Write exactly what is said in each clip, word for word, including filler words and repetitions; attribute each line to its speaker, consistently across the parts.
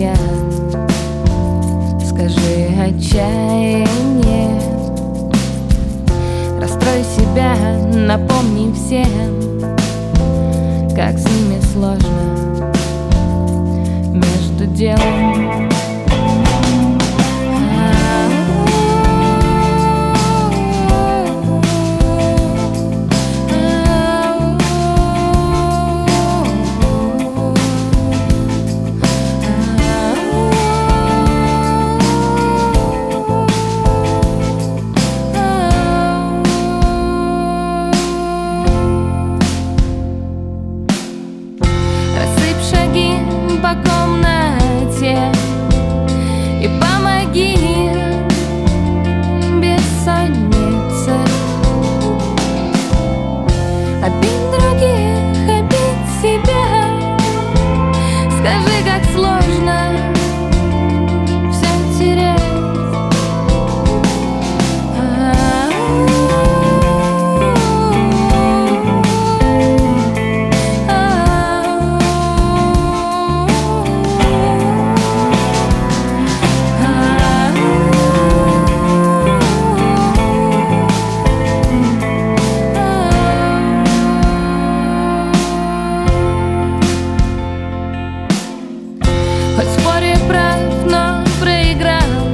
Speaker 1: я. Скажи отчаяние, расстрой себя, напомни всем, как с ними сложно между делом. По комнате и помоги бессоннице. Обидь других, обидь себя. Скажи, как сложно все терять. Хоть в споре прав, но проиграл,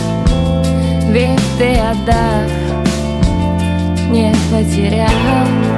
Speaker 1: ведь ты отдав, не потерял.